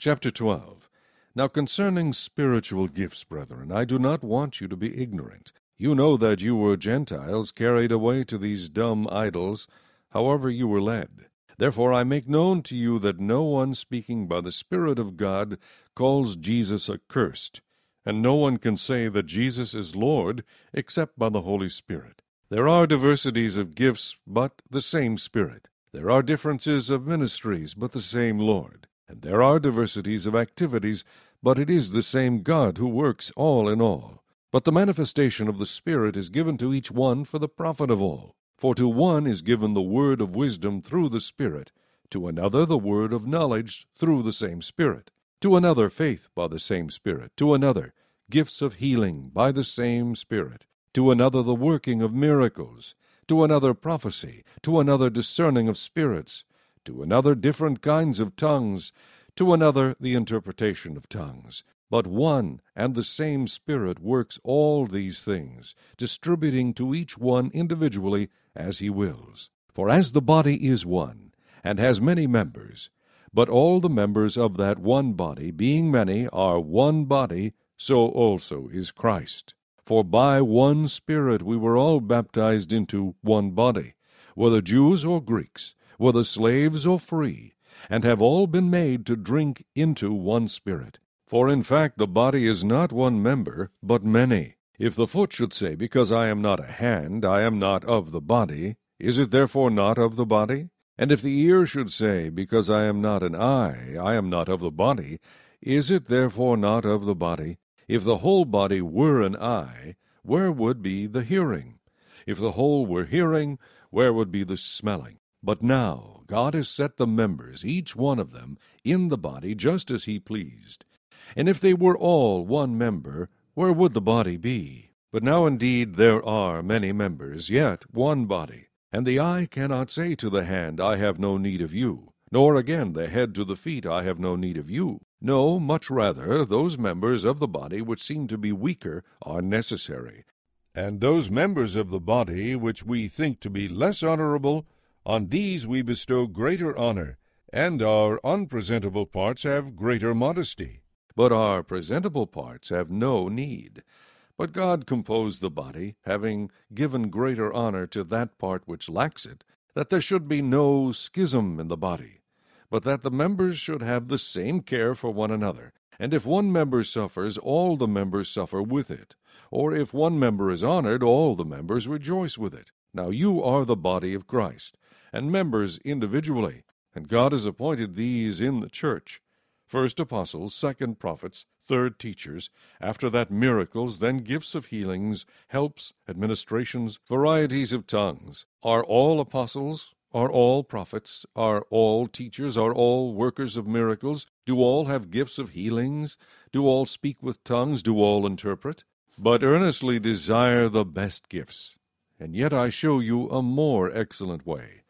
Chapter 12. Now concerning spiritual gifts, brethren, I do not want you to be ignorant. You know that you were Gentiles, carried away to these dumb idols, however you were led. Therefore I make known to you that no one speaking by the Spirit of God calls Jesus accursed, and no one can say that Jesus is Lord except by the Holy Spirit. There are diversities of gifts, but the same Spirit. There are differences of ministries, but the same Lord. And there are diversities of activities, but it is the same God who works all in all. But the manifestation of the Spirit is given to each one for the profit of all. For to one is given the word of wisdom through the Spirit, to another the word of knowledge through the same Spirit, to another faith by the same Spirit, to another gifts of healing by the same Spirit, to another the working of miracles, to another prophecy, to another discerning of spirits, to another different kinds of tongues, to another the interpretation of tongues. But one and the same Spirit works all these things, distributing to each one individually as he wills. For as the body is one, and has many members, but all the members of that one body, being many, are one body, so also is Christ. For by one Spirit we were all baptized into one body, whether Jews or Greeks, whether slaves or free, and have all been made to drink into one Spirit. For in fact the body is not one member, but many. If the foot should say, Because I am not a hand, I am not of the body, is it therefore not of the body? And if the ear should say, Because I am not an eye, I am not of the body, is it therefore not of the body? If the whole body were an eye, where would be the hearing? If the whole were hearing, where would be the smelling? But now God has set the members, each one of them, in the body just as he pleased. And if they were all one member, where would the body be? But now indeed there are many members, yet one body. And the eye cannot say to the hand, I have no need of you, nor again the head to the feet, I have no need of you. No, much rather, those members of the body which seem to be weaker are necessary. And those members of the body which we think to be less honorable, on these we bestow greater honor, and our unpresentable parts have greater modesty. But our presentable parts have no need. But God composed the body, having given greater honor to that part which lacks it, that there should be no schism in the body, but that the members should have the same care for one another. And if one member suffers, all the members suffer with it. Or if one member is honored, all the members rejoice with it. Now you are the body of Christ, and members individually, and God has appointed these in the church: first apostles, second prophets, third teachers, after that miracles, then gifts of healings, helps, administrations, varieties of tongues. Are all apostles? Are all prophets? Are all teachers? Are all workers of miracles? Do all have gifts of healings? Do all speak with tongues? Do all interpret? But earnestly desire the best gifts. And yet I show you a more excellent way.